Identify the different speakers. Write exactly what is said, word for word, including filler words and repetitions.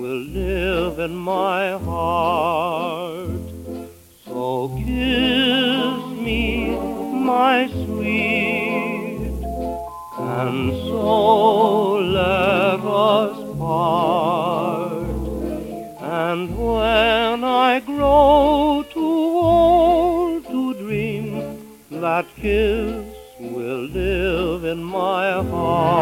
Speaker 1: will live in my heart. So kiss me, my sweet, and so let us part. And when I grow too old to dream, that kiss will live in my heart.